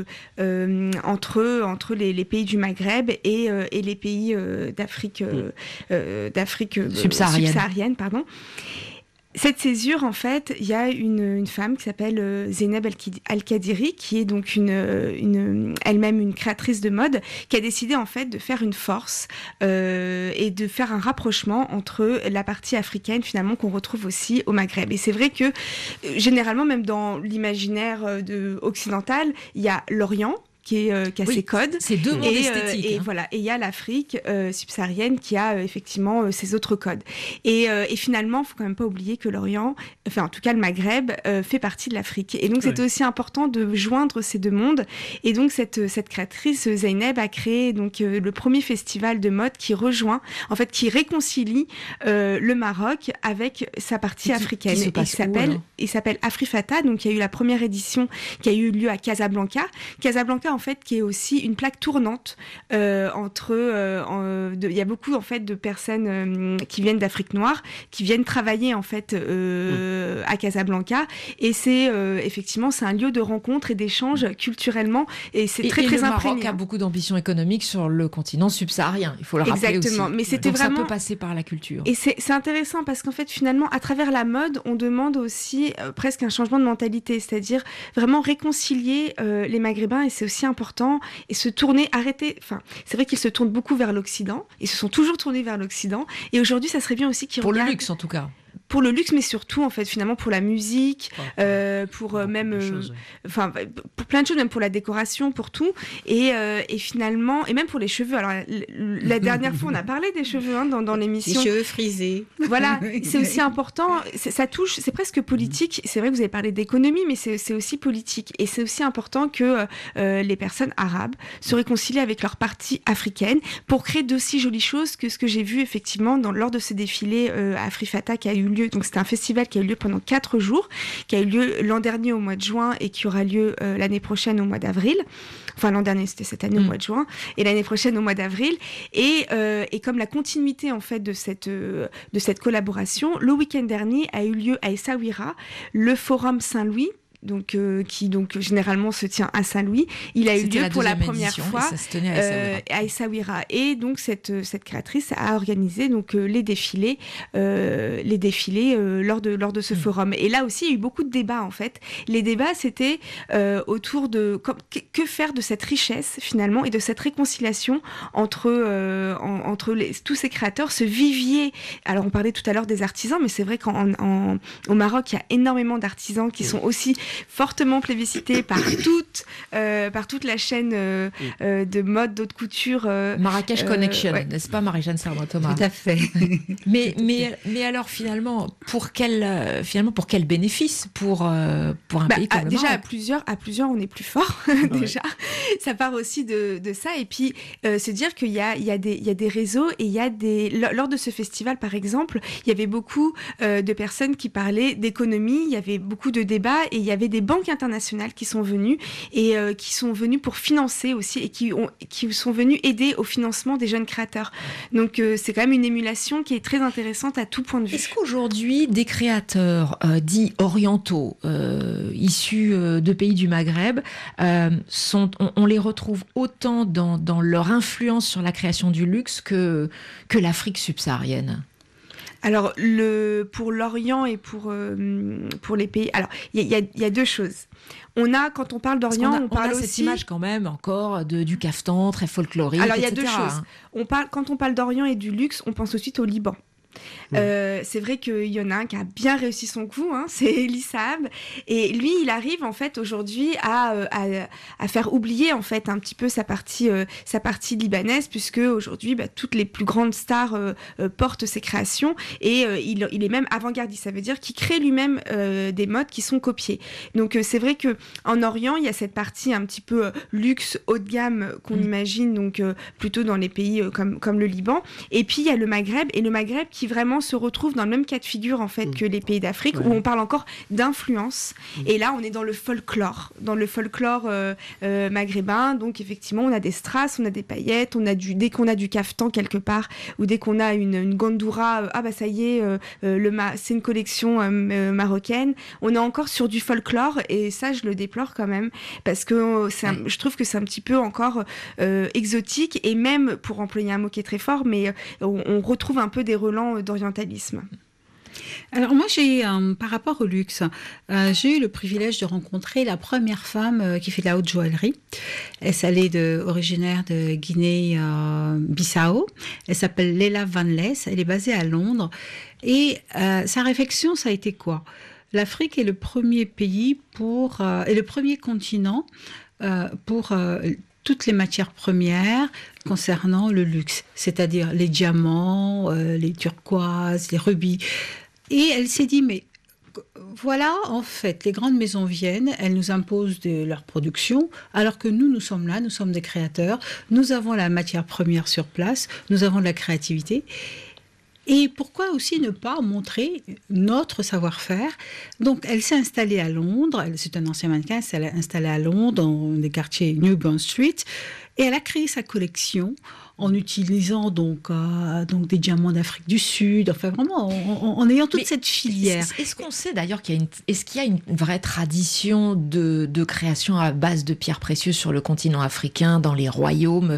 entre les pays du Maghreb et les pays d'Afrique subsaharienne, pardon. Cette césure, en fait, il y a une femme qui s'appelle Zeynep Al-Kadiri, qui est donc elle-même une créatrice de mode, qui a décidé en fait de faire une force et de faire un rapprochement entre la partie africaine finalement qu'on retrouve aussi au Maghreb. Et c'est vrai que généralement, même dans l'imaginaire occidental, il y a l'Orient qui a ses codes. C'est deux mondes esthétiques. Et voilà. Et il y a l'Afrique subsaharienne qui a effectivement ses autres codes. Et finalement, il ne faut quand même pas oublier que l'Orient, enfin en tout cas le Maghreb, fait partie de l'Afrique. Et donc c'était aussi important de joindre ces deux mondes. Et donc cette créatrice, Zeynep, a créé donc, le premier festival de mode qui réconcilie le Maroc avec sa partie africaine. Il s'appelle Afrifata. Donc il y a eu la première édition qui a eu lieu à Casablanca. Casablanca, en fait, qui est aussi une plaque tournante il y a beaucoup en fait de personnes qui viennent d'Afrique noire, qui viennent travailler en fait à Casablanca, et c'est effectivement c'est un lieu de rencontre et d'échange culturellement, et c'est très le imprégné. Maroc a beaucoup d'ambitions économiques sur le continent subsaharien, il faut le rappeler. Exactement, aussi. Mais c'était donc vraiment... ça peut passer par la culture. Et c'est intéressant parce qu'en fait finalement à travers la mode on demande aussi presque un changement de mentalité, c'est-à-dire vraiment réconcilier les Maghrébins, et c'est aussi important, et se tourner, c'est vrai qu'ils se tournent beaucoup vers l'Occident, ils se sont toujours tournés vers l'Occident, et aujourd'hui ça serait bien aussi qu'ils regardent... Pour le luxe en tout cas. Pour le luxe, mais surtout en fait finalement pour la musique, pour plein de choses, même pour la décoration, pour tout, et finalement, et même pour les cheveux. Alors la dernière fois on a parlé des cheveux dans l'émission. Les cheveux frisés. Voilà, c'est aussi important. Ça touche, c'est presque politique. C'est vrai que vous avez parlé d'économie, mais c'est aussi politique, et c'est aussi important que les personnes arabes se réconcilient avec leur partie africaine pour créer d'aussi jolies choses que ce que j'ai vu effectivement lors de ce défilé à Afrifata qui a eu lieu. Donc c'était un festival qui a eu lieu pendant 4 jours, qui a eu lieu l'an dernier au mois de juin et qui aura lieu l'année prochaine au mois d'avril. Enfin l'an dernier c'était cette année au mois de juin, et l'année prochaine au mois d'avril. Et comme la continuité en fait de cette collaboration, le week-end dernier a eu lieu à Essaouira le Forum Saint-Louis. Qui généralement se tient à Saint-Louis. Il a eu lieu pour la première fois à Essaouira. Et donc cette créatrice a organisé donc les défilés lors de ce forum. Et là aussi il y a eu beaucoup de débats en fait. Les débats c'était autour de que faire de cette richesse finalement et de cette réconciliation entre tous ces créateurs, ce vivier. Alors on parlait tout à l'heure des artisans, mais c'est vrai qu'au Maroc il y a énormément d'artisans qui sont aussi fortement plébiscité par toute la chaîne de mode, d'haute couture. Marrakech Connection, n'est-ce pas, Marie-Jeanne Servan-Thomas? Tout à fait. mais alors finalement, pour quel bénéfice pour un pays comme le déjà Maroc? à plusieurs, on est plus fort. Déjà, ça part aussi de ça. Et puis se dire qu'il y a des réseaux et il y a lors de ce festival, par exemple, il y avait beaucoup de personnes qui parlaient d'économie. Il y avait beaucoup de débats et il y avait des banques internationales qui sont venues et qui sont venues pour financer aussi et qui sont venues aider au financement des jeunes créateurs. Donc c'est quand même une émulation qui est très intéressante à tout point de vue. Est-ce qu'aujourd'hui, des créateurs dits orientaux, issus de pays du Maghreb, on les retrouve autant dans leur influence sur la création du luxe que l'Afrique subsaharienne? Alors, pour l'Orient et pour les pays... Alors, il y a deux choses. Quand on parle d'Orient, on parle aussi... cette image quand même encore du caftan, très folklorique, Alors, il y a etc. deux choses. Quand on parle d'Orient et du luxe, on pense tout de suite au Liban. C'est vrai qu'il y en a un qui a bien réussi son coup, c'est Elie Saab, et lui il arrive en fait aujourd'hui à faire oublier en fait un petit peu sa partie libanaise, puisque aujourd'hui toutes les plus grandes stars portent ses créations et il est même avant-gardiste, ça veut dire qu'il crée lui-même des modes qui sont copiés. Donc c'est vrai que en Orient il y a cette partie un petit peu luxe haut de gamme qu'on imagine donc plutôt dans les pays comme le Liban, et puis il y a le Maghreb, et le Maghreb qui vraiment se retrouve dans le même cas de figure en fait que les pays d'Afrique, où on parle encore d'influence. Et là, on est dans le folklore maghrébin. Donc effectivement, on a des strass, on a des paillettes, dès qu'on a du caftan quelque part, ou dès qu'on a une gandoura, ça y est, c'est une collection marocaine. On est encore sur du folklore, et ça, je le déplore quand même, parce que je trouve que c'est un petit peu encore exotique, et même, pour employer un mot qui est très fort, mais on retrouve un peu des relents d'orientalisme. Alors moi, par rapport au luxe, j'ai eu le privilège de rencontrer la première femme qui fait de la haute joaillerie. Elle est originaire de Guinée-Bissau. Elle s'appelle Leila Van Les. Elle est basée à Londres. Et sa réflexion, ça a été quoi? L'Afrique est le premier pays et le premier continent pour toutes les matières premières concernant le luxe, c'est-à-dire les diamants, les turquoises, les rubis. Et elle s'est dit, mais voilà, en fait, les grandes maisons viennent, elles nous imposent leur production, alors que nous sommes là, nous sommes des créateurs, nous avons la matière première sur place, nous avons de la créativité. Et pourquoi aussi ne pas montrer notre savoir-faire? Donc, elle s'est installée à Londres. C'est un ancien mannequin. Elle s'est installée à Londres, dans des quartiers New Bond Street. Et elle a créé sa collection en utilisant donc des diamants d'Afrique du Sud. Enfin, vraiment, en ayant toute cette filière. Est-ce qu'on sait d'ailleurs qu'il y a une vraie tradition de création à base de pierres précieuses sur le continent africain, dans les royaumes?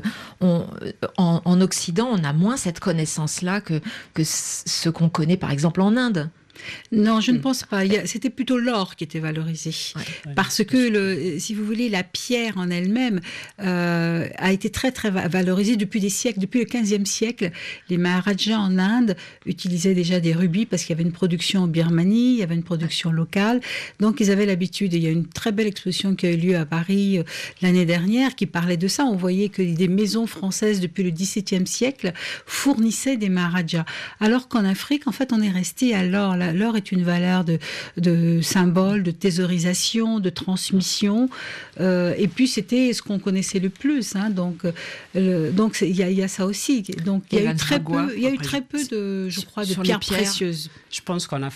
En Occident, on a moins cette connaissance-là que ce qu'on connaît par exemple en Inde. Non, je ne pense pas. C'était plutôt l'or qui était valorisé. Parce que, si vous voulez, la pierre en elle-même a été très, très valorisée depuis des siècles. Depuis le 15e siècle, les Maharajas en Inde utilisaient déjà des rubis parce qu'il y avait une production en Birmanie, il y avait une production locale. Donc, ils avaient l'habitude. Et il y a une très belle exposition qui a eu lieu à Paris l'année dernière qui parlait de ça. On voyait que des maisons françaises depuis le XVIIe siècle fournissaient des Maharajas. Alors qu'en Afrique, en fait, on est resté à l'or. L'or est une valeur de symbole, de thésaurisation, de transmission. Et puis, c'était ce qu'on connaissait le plus. Donc il y a ça aussi. Donc, il y a eu très peu de, je crois, de pierres précieuses. Je pense qu'on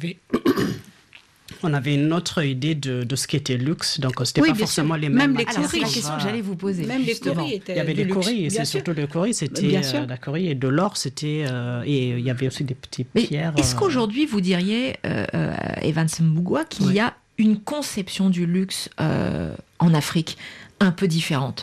avait une autre idée de ce qui était luxe, donc c'était pas forcément les mêmes. Même les Alors, c'est la question que j'allais vous poser. Même les coris étaient. Il y avait les coris, et c'est surtout le cori, c'était la corie, et de l'or, c'était et il y avait aussi des petites pierres. Est-ce qu'aujourd'hui vous diriez, Evans Mbugua, qu'il y a une conception du luxe en Afrique un peu différente?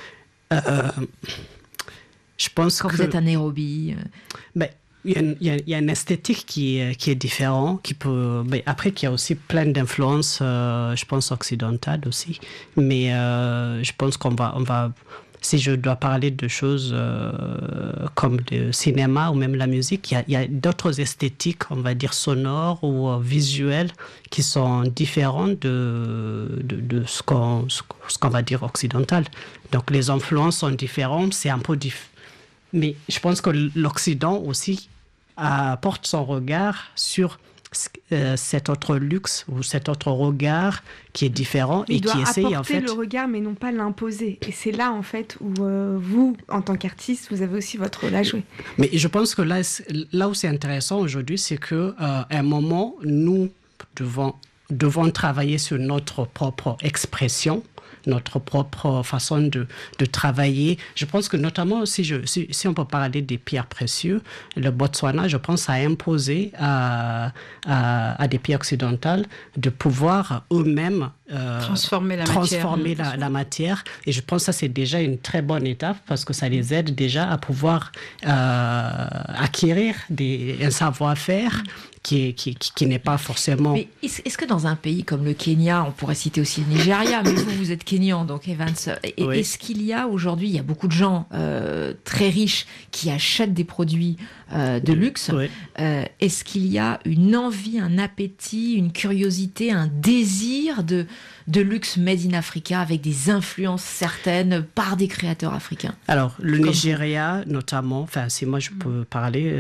Je pense quand vous êtes à Nairobi. Il y a une esthétique qui est différente, après qu'il y a aussi plein d'influences, je pense occidentales aussi, mais je pense qu'on va si je dois parler de choses comme le cinéma ou même la musique, il y a d'autres esthétiques, on va dire sonores ou visuelles, qui sont différentes de ce qu'on va dire occidental. Donc les influences sont différentes, c'est un peu mais je pense que l'Occident aussi apporte son regard sur cet autre luxe ou cet autre regard qui est différent et qui essaye en fait... Il doit apporter le regard mais non pas l'imposer. Et c'est là en fait où vous, en tant qu'artiste, vous avez aussi votre rôle à jouer. Mais je pense que là où c'est intéressant aujourd'hui, c'est qu'à un moment, nous devons travailler sur notre propre expression, notre propre façon de travailler. Je pense que notamment, si on peut parler des pierres précieuses, le Botswana, je pense, a imposé à des pays occidentales de pouvoir eux-mêmes transformer la matière. Et je pense que ça, c'est déjà une très bonne étape parce que ça les aide déjà à pouvoir acquérir un savoir-faire qui n'est pas forcément... Mais est-ce que dans un pays comme le Kenya, on pourrait citer aussi le Nigeria, mais vous êtes Kenyan, donc Evans, oui. Est-ce qu'il y a aujourd'hui, il y a beaucoup de gens très riches qui achètent des produits de luxe, oui. Est-ce qu'il y a une envie, un appétit, une curiosité, un désir de luxe made in Africa avec des influences certaines par des créateurs africains? Alors, le Nigeria, notamment, enfin, si moi je peux parler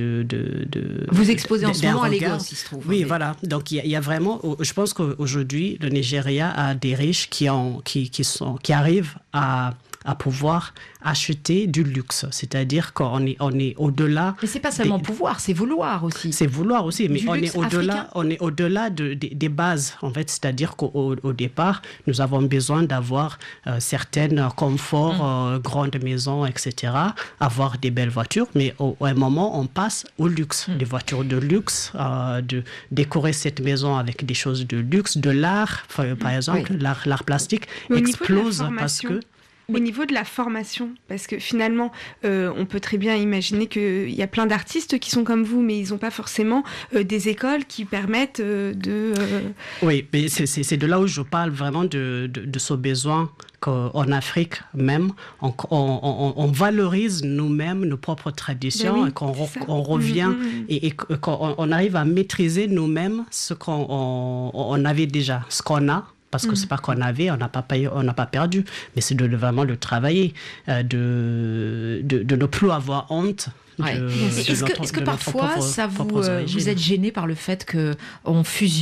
Vous exposez en ce moment à Lagos, il se trouve. Oui, voilà. Donc, il y a vraiment... Je pense qu'aujourd'hui, le Nigeria a des riches qui arrivent à pouvoir acheter du luxe. C'est-à-dire qu'on est au-delà... Mais c'est pas seulement pouvoir, c'est vouloir aussi. C'est vouloir aussi, mais on est au-delà des bases, en fait. C'est-à-dire qu'au départ, nous avons besoin d'avoir certains conforts, grandes maisons, etc., avoir des belles voitures, mais à un moment, on passe au luxe. Des voitures de luxe, de décorer cette maison avec des choses de luxe, de l'art, par exemple, oui. l'art plastique explose parce que... Au niveau de la formation, parce que finalement, on peut très bien imaginer qu'il y a plein d'artistes qui sont comme vous, mais ils n'ont pas forcément des écoles qui permettent de... Oui, mais c'est de là où je parle vraiment de ce besoin qu'en Afrique même, on valorise nous-mêmes nos propres traditions, et qu'on revient et qu'on arrive à maîtriser nous-mêmes ce qu'on avait déjà, ce qu'on a. Parce que c'est pas qu'on avait, on n'a pas perdu, mais c'est de vraiment le travailler, de ne plus avoir honte. Ouais. Est-ce que parfois vous êtes gêné par le fait qu'on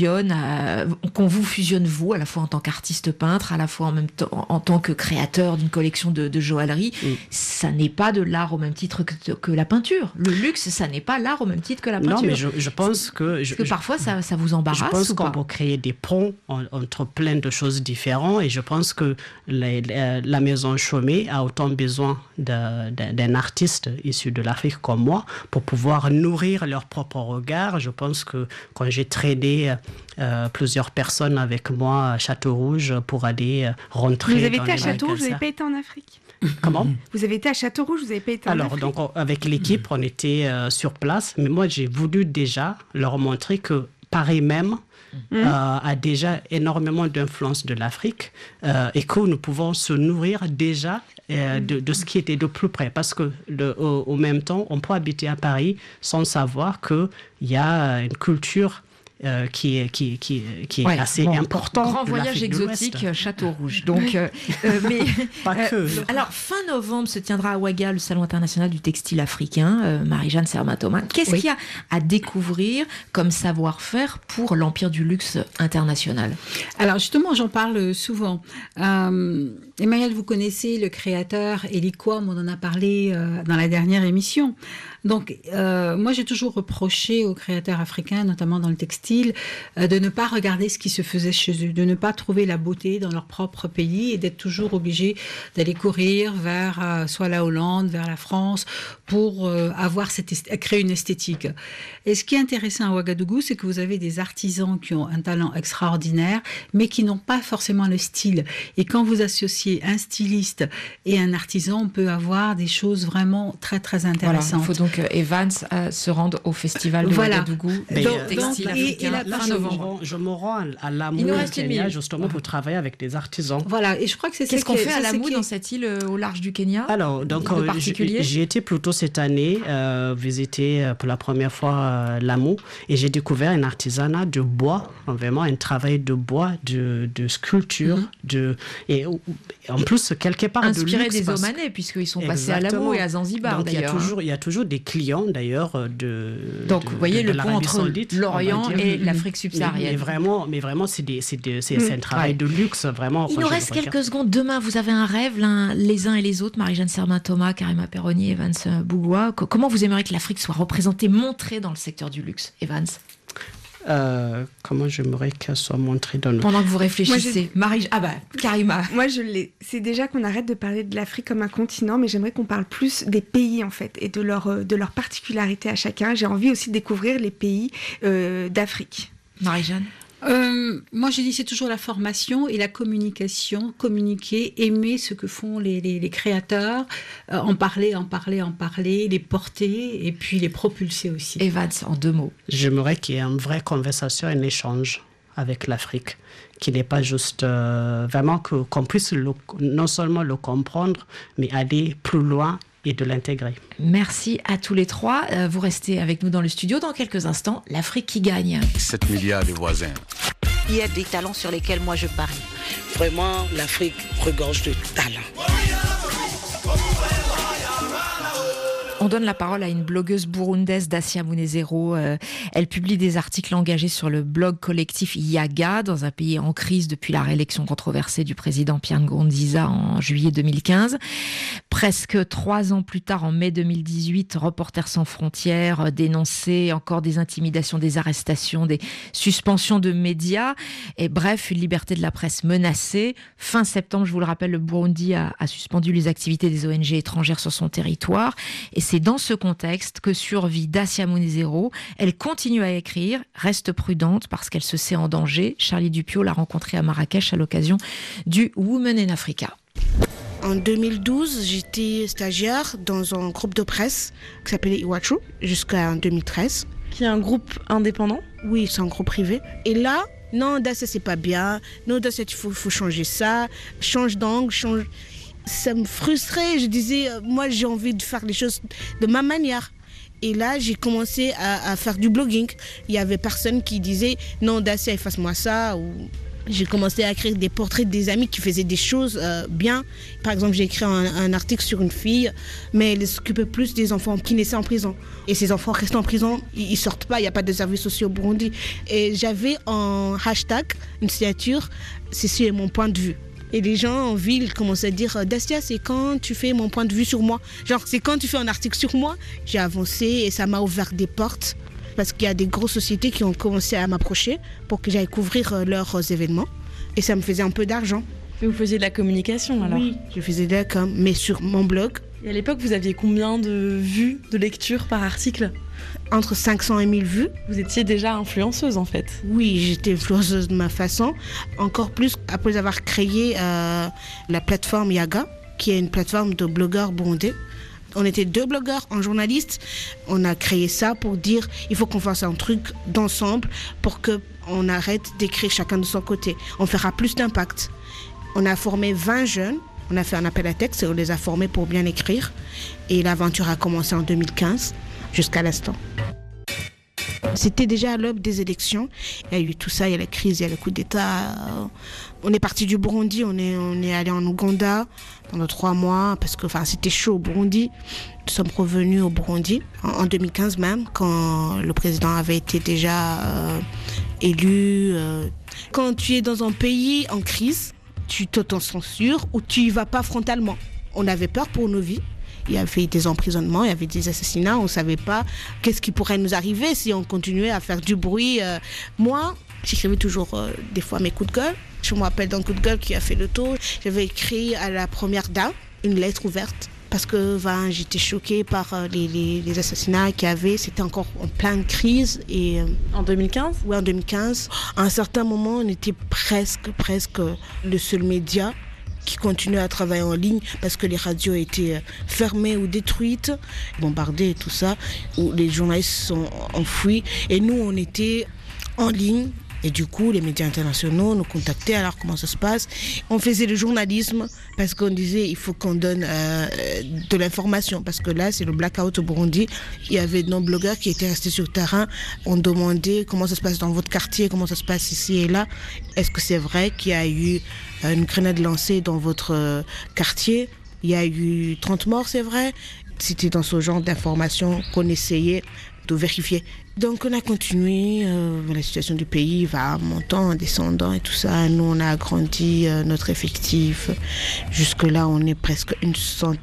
vous fusionne vous, à la fois en tant qu'artiste peintre, à la fois en même temps en tant que créateur d'une collection de joaillerie, ça n'est pas de l'art au même titre que la peinture. Le luxe, ça n'est pas l'art au même titre que la peinture. Non, mais je pense que... Est-ce que parfois ça vous embarrasse? Je pense qu'on peut créer des ponts entre plein de choses différentes, et je pense que la maison Chomé a autant besoin d'un artiste issu de l'Afrique comme moi, pour pouvoir nourrir leur propre regard. Je pense que quand j'ai traîné plusieurs personnes avec moi à Château-Rouge pour aller rentrer dans les magasins... Vous avez été à Château-Rouge, vous n'avez pas été en Afrique? Comment? Vous avez été à Château-Rouge, vous n'avez pas été en Afrique? Alors, donc, avec l'équipe, on était sur place, mais moi, j'ai voulu déjà leur montrer que Paris même a déjà énormément d'influence de l'Afrique et que nous pouvons se nourrir déjà de ce qui était de plus près. Parce que au même temps, on peut habiter à Paris sans savoir qu'il y a une culture qui est assez important. Grand voyage exotique, Château-Rouge. Donc, mais pas que. Alors, fin novembre se tiendra à Ouaga le Salon international du textile africain. Marie-Jeanne Serma-Thomas, qu'est-ce qu'il y a à découvrir comme savoir-faire pour l'empire du luxe international? Alors justement, j'en parle souvent. Emmanuel, vous connaissez le créateur Eli Quam, on en a parlé dans la dernière émission. Donc, moi, j'ai toujours reproché aux créateurs africains, notamment dans le textile, de ne pas regarder ce qui se faisait chez eux, de ne pas trouver la beauté dans leur propre pays et d'être toujours obligés d'aller courir vers soit la Hollande, vers la France, pour créer une esthétique. Et ce qui est intéressant à Ouagadougou, c'est que vous avez des artisans qui ont un talent extraordinaire, mais qui n'ont pas forcément le style. Et quand vous associez un styliste et un artisan, on peut avoir des choses vraiment très, très intéressantes. Voilà, il faut donc Evans se rende au festival de Ouagadougou. africain, fin novembre. Je me rends à Lamu, au Kenya, justement, pour travailler avec des artisans. Voilà, et je crois que c'est Qu'est-ce qu'on fait à Lamu, dans cette île au large du Kenya? Alors, donc, j'ai été plutôt cette année visiter pour la première fois Lamu, et j'ai découvert un artisanat de bois, vraiment un travail de bois, de sculpture, et en plus, quelque part, inspiré de luxe. Des Omanais, puisqu'ils sont passés à Lamu et à Zanzibar, donc, d'ailleurs. Il y a toujours des clients, d'ailleurs, donc, vous voyez le pont entre l'Orient et l'Afrique subsaharienne. Mais vraiment, c'est un travail de luxe, vraiment. Il nous reste quelques secondes. Demain, vous avez un rêve, les uns et les autres, Marie-Jeanne Sermin-Thomas, Karima Perroni, Evans Bougoua. Comment vous aimeriez que l'Afrique soit représentée, montrée dans le secteur du luxe, Evans? Comment j'aimerais qu'elle soit montrée dans le... Pendant que vous réfléchissez. Karima. Moi, je l'ai. C'est déjà qu'on arrête de parler de l'Afrique comme un continent, mais j'aimerais qu'on parle plus des pays, en fait, et de leur particularité à chacun. J'ai envie aussi de découvrir les pays d'Afrique. Marie-Jeanne? Moi, je dis c'est toujours la formation et la communication, communiquer, aimer ce que font les créateurs, en parler, les porter et puis les propulser aussi. Evans, en 2 mots. J'aimerais qu'il y ait une vraie conversation, un échange avec l'Afrique, qui n'est pas juste vraiment qu'on puisse non seulement le comprendre, mais aller plus loin et de l'intégrer. Merci à tous les 3. Vous restez avec nous dans le studio. Dans quelques instants, l'Afrique qui gagne. 7 milliards de voisins. Il y a des talents sur lesquels moi je parie. Vraiment, l'Afrique regorge de talents. On donne la parole à une blogueuse burundaise, Dacia Munezero. Elle publie des articles engagés sur le blog collectif Yaga, dans un pays en crise depuis la réélection controversée du président Pierre Nkurunziza en juillet 2015. Presque 3 ans plus tard, en mai 2018, Reporters sans frontières dénonçait encore des intimidations, des arrestations, des suspensions de médias. Et bref, une liberté de la presse menacée. Fin septembre, je vous le rappelle, le Burundi a suspendu les activités des ONG étrangères sur son territoire. Et c'est dans ce contexte que survit Dacia Munezero. Elle continue à écrire, reste prudente parce qu'elle se sait en danger. Charlie Dupiot l'a rencontrée à Marrakech à l'occasion du Women in Africa. En 2012, j'étais stagiaire dans un groupe de presse qui s'appelait Iwachu jusqu'en 2013. Qui est un groupe indépendant? Oui, c'est un groupe privé. Et là, non, Dacia, c'est pas bien. Non, Dacia, il faut changer ça. Change d'angle, change... Ça me frustrait. Je disais, moi, j'ai envie de faire les choses de ma manière. Et là, j'ai commencé à faire du blogging. Il y avait personne qui disait, non, Dacia, efface-moi ça. Ou... J'ai commencé à écrire des portraits des amis qui faisaient des choses bien. Par exemple, j'ai écrit un article sur une fille, mais elle s'occupait plus des enfants qui naissaient en prison. Et ces enfants restent en prison, ils sortent pas, il n'y a pas de services sociaux au Burundi. Et j'avais en hashtag, une signature, ceci est mon point de vue. Et les gens en ville commençaient à dire, Dacia, c'est quand tu fais mon point de vue sur moi. Genre, c'est quand tu fais un article sur moi. J'ai avancé et ça m'a ouvert des portes. Parce qu'il y a des grosses sociétés qui ont commencé à m'approcher pour que j'aille couvrir leurs événements. Et ça me faisait un peu d'argent. Mais vous faisiez de la communication alors? Oui, je faisais de la com, mais sur mon blog. Et à l'époque, vous aviez combien de vues, de lectures par article? Entre 500 et 1000 vues. Vous étiez déjà influenceuse en fait? Oui, j'étais influenceuse de ma façon. Encore plus après avoir créé la plateforme Yaga, qui est une plateforme de blogueurs burundais. On était 2 blogueurs, un journaliste. On a créé ça pour dire il faut qu'on fasse un truc d'ensemble pour qu'on arrête d'écrire chacun de son côté. On fera plus d'impact. On a formé 20 jeunes. On a fait un appel à texte et on les a formés pour bien écrire. Et l'aventure a commencé en 2015 jusqu'à l'instant. C'était déjà à l'aube des élections. Il y a eu tout ça, il y a la crise, il y a le coup d'État. On est parti du Burundi, on est allé en Ouganda pendant 3 mois parce que c'était chaud au Burundi. Nous sommes revenus au Burundi en 2015 même, quand le président avait été déjà élu. Quand tu es dans un pays en crise, tu t'auto-censures ou tu y vas pas frontalement. On avait peur pour nos vies. Il y avait des emprisonnements, il y avait des assassinats. On ne savait pas qu'est-ce qui pourrait nous arriver si on continuait à faire du bruit. Moi, j'écrivais toujours des fois mes coups de gueule. Je me rappelle d'un coup de gueule qui a fait le tour. J'avais écrit à la première dame une lettre ouverte parce que j'étais choquée par les assassinats qu'il y avait. C'était encore en pleine crise. Et, en 2015? Oui, en 2015. À un certain moment, on était presque le seul média qui continuait à travailler en ligne parce que les radios étaient fermées ou détruites, bombardées et tout ça, où les journalistes sont enfouis. Et nous, on était en ligne. Et du coup, les médias internationaux nous contactaient. Alors, comment ça se passe? On faisait le journalisme parce qu'on disait il faut qu'on donne de l'information. Parce que là, c'est le blackout au Burundi. Il y avait nos blogueurs qui étaient restés sur le terrain. On demandait comment ça se passe dans votre quartier, comment ça se passe ici et là. Est-ce que c'est vrai qu'il y a eu une grenade lancée dans votre quartier? Il y a eu 30 morts, c'est vrai? C'était dans ce genre d'informations qu'on essayait de vérifier. Donc on a continué, la situation du pays va montant, descendant et tout ça. Nous on a agrandi notre effectif. Jusque-là on est presque 100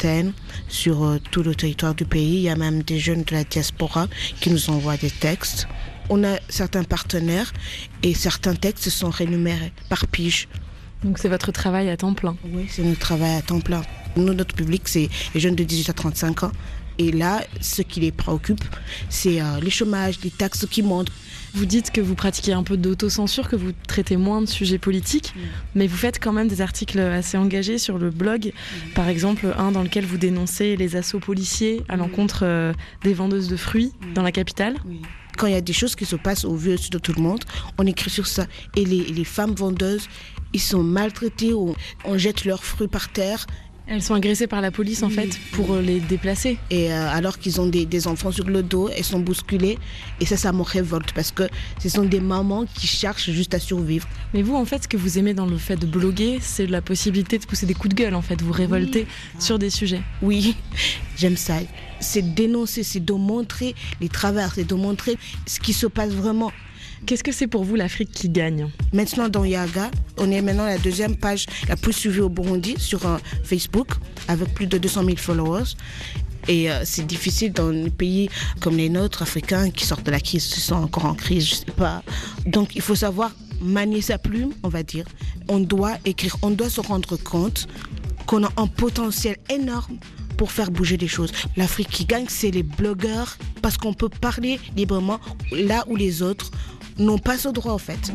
sur tout le territoire du pays. Il y a même des jeunes de la diaspora qui nous envoient des textes. On a certains partenaires et certains textes sont rémunérés par pige. Donc c'est votre travail à temps plein? Oui, c'est notre travail à temps plein. Nous, notre public, c'est les jeunes de 18 à 35 ans. Et là, ce qui les préoccupe, c'est les chômages, les taxes qui montent. Vous dites que vous pratiquez un peu d'autocensure, que vous traitez moins de sujets politiques, mais vous faites quand même des articles assez engagés sur le blog. Par exemple, un dans lequel vous dénoncez les assauts policiers à l'encontre des vendeuses de fruits dans la capitale. Quand il y a des choses qui se passent au vu de tout le monde, on écrit sur ça. Et les femmes vendeuses, ils sont maltraitées, on jette leurs fruits par terre. Elles sont agressées par la police en fait pour les déplacer. Et alors qu'ils ont des enfants sur le dos, elles sont bousculées. Et ça me révolte parce que ce sont des mamans qui cherchent juste à survivre. Mais vous en fait, ce que vous aimez dans le fait de bloguer, c'est la possibilité de pousser des coups de gueule en fait, vous révolter sur des sujets. Oui, j'aime ça. C'est dénoncer, c'est de montrer les travers, c'est de montrer ce qui se passe vraiment. Qu'est-ce que c'est pour vous l'Afrique qui gagne? Maintenant dans Yaga, on est maintenant la deuxième page la plus suivie au Burundi sur Facebook avec plus de 200 000 followers. Et c'est difficile dans des pays comme les nôtres, africains, qui sortent de la crise, qui sont encore en crise, je sais pas. Donc il faut savoir manier sa plume, on va dire. On doit écrire, on doit se rendre compte qu'on a un potentiel énorme pour faire bouger les choses. L'Afrique qui gagne, c'est les blogueurs, parce qu'on peut parler librement là où les autres n'ont pas ce droit en fait.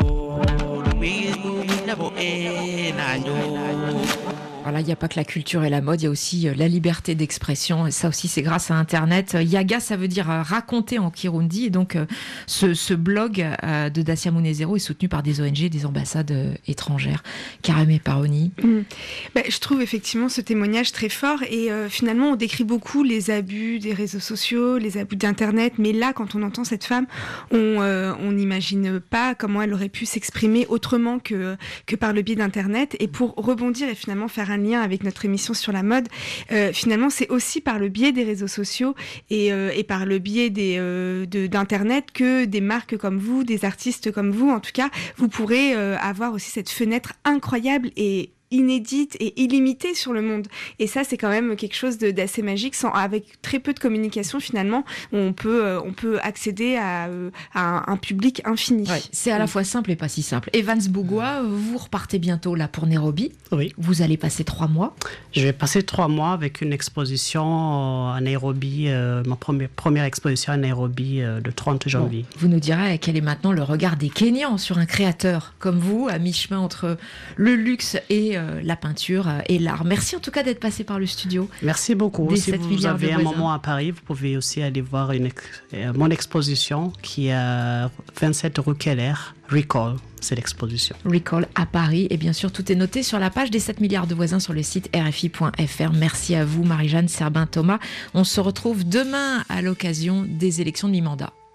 Voilà, il n'y a pas que la culture et la mode, il y a aussi la liberté d'expression. Et ça aussi, c'est grâce à Internet. Yaga, ça veut dire raconter en Kirundi. Et donc, ce blog de Dacia Munezero est soutenu par des ONG, des ambassades étrangères. Karamé Paroni. Je trouve effectivement ce témoignage très fort. Et finalement, on décrit beaucoup les abus des réseaux sociaux, les abus d'Internet. Mais là, quand on entend cette femme, on n'imagine pas comment elle aurait pu s'exprimer autrement que par le biais d'Internet. Et pour rebondir et finalement faire un lien avec notre émission sur la mode, finalement c'est aussi par le biais des réseaux sociaux et par le biais d'Internet que des marques comme vous, des artistes comme vous en tout cas, vous pourrez avoir aussi cette fenêtre incroyable et inédite et illimitée sur le monde. Et ça, c'est quand même quelque chose d'assez magique. Avec très peu de communication, finalement, on peut accéder à un public infini. Ouais, c'est à la fois simple et pas si simple. Evans Bougoua, vous repartez bientôt là pour Nairobi. Oui. Vous allez passer 3 mois. Je vais passer 3 mois avec une exposition à Nairobi, ma première exposition à Nairobi le 30 janvier. Bon, vous nous direz quel est maintenant le regard des Kenyans sur un créateur comme vous, à mi-chemin entre le luxe et la peinture et l'art. Merci en tout cas d'être passé par le studio. Merci beaucoup. Si vous avez un moment à Paris, vous pouvez aussi aller voir mon exposition qui est à 27 rue Keller, Recall. C'est l'exposition. Recall à Paris. Et bien sûr, tout est noté sur la page des 7 milliards de voisins sur le site rfi.fr. Merci à vous, Marie-Jeanne Serbin-Thomas. On se retrouve demain à l'occasion des élections de mi-mandat.